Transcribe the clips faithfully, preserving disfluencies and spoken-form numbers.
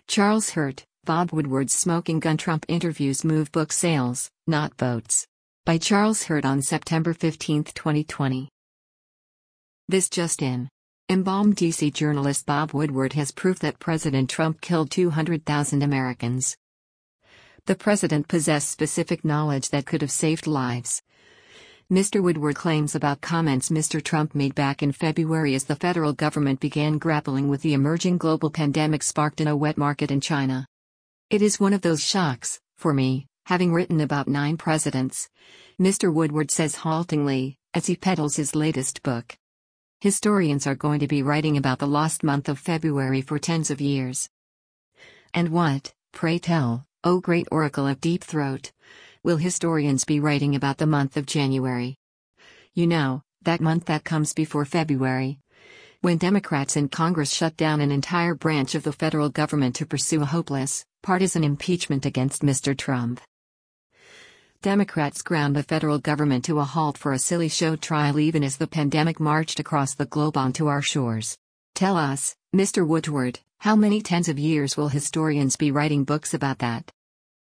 Charles Hurt, Bob Woodward's Smoking Gun Trump interviews move book sales, not votes. By Charles Hurt on September fifteenth, twenty twenty. This just in. Embalmed D C journalist Bob Woodward has proof that President Trump killed two hundred thousand Americans. The president possessed specific knowledge that could have saved lives. Mister Woodward claims about comments Mister Trump made back in February as the federal government began grappling with the emerging global pandemic sparked in a wet market in China. It is one of those shocks, for me, having written about nine presidents, Mister Woodward says haltingly, as he peddles his latest book. Historians are going to be writing about the lost month of February for tens of years. And what, pray tell, O great oracle of Deep Throat, will historians be writing about the month of January? You know, that month that comes before February, when Democrats in Congress shut down an entire branch of the federal government to pursue a hopeless, partisan impeachment against Mister Trump. Democrats ground the federal government to a halt for a silly show trial even as the pandemic marched across the globe onto our shores. Tell us, Mister Woodward, how many tens of years will historians be writing books about that?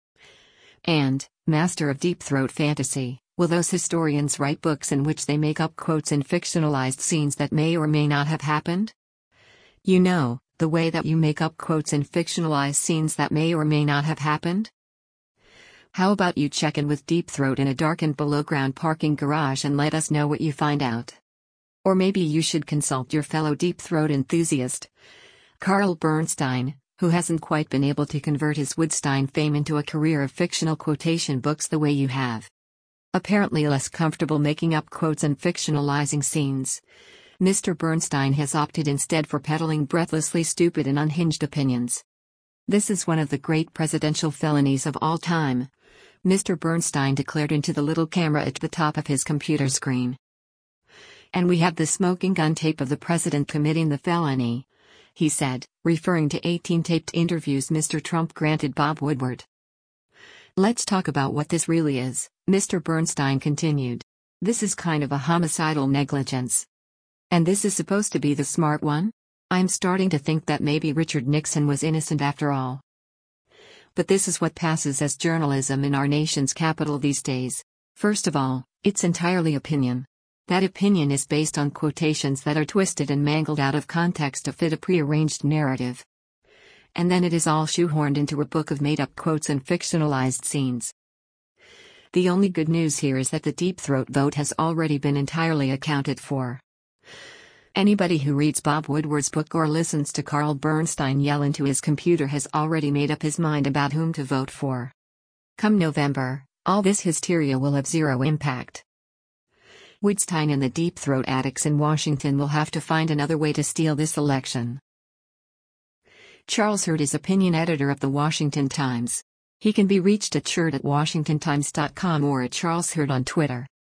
And, master of deep throat fantasy, will those historians write books in which they make up quotes and fictionalized scenes that may or may not have happened? You know, the way that you make up quotes and fictionalize scenes that may or may not have happened? How about you check in with Deep Throat in a darkened below-ground parking garage and let us know what you find out? Or maybe you should consult your fellow Deep Throat enthusiast, Carl Bernstein, who hasn't quite been able to convert his Woodstein fame into a career of fictional quotation books the way you have. Apparently less comfortable making up quotes and fictionalizing scenes, Mister Bernstein has opted instead for peddling breathlessly stupid and unhinged opinions. This is one of the great presidential felonies of all time, Mister Bernstein declared into the little camera at the top of his computer screen. And we have the smoking gun tape of the president committing the felony, he said, referring to eighteen taped interviews Mister Trump granted Bob Woodward. Let's talk about what this really is, Mister Bernstein continued. This is kind of a homicidal negligence. And this is supposed to be the smart one? I'm starting to think that maybe Richard Nixon was innocent after all. But this is what passes as journalism in our nation's capital these days. First of all, it's entirely opinion. That opinion is based on quotations that are twisted and mangled out of context to fit a prearranged narrative. And then it is all shoehorned into a book of made-up quotes and fictionalized scenes. The only good news here is that the Deep Throat vote has already been entirely accounted for. Anybody who reads Bob Woodward's book or listens to Carl Bernstein yell into his computer has already made up his mind about whom to vote for. Come November, all this hysteria will have zero impact. Woodstein and the Deep Throat addicts in Washington will have to find another way to steal this election. Charles Hurt is opinion editor of the Washington Times. He can be reached at shirt at washington times dot com or at Charles Hurt on Twitter.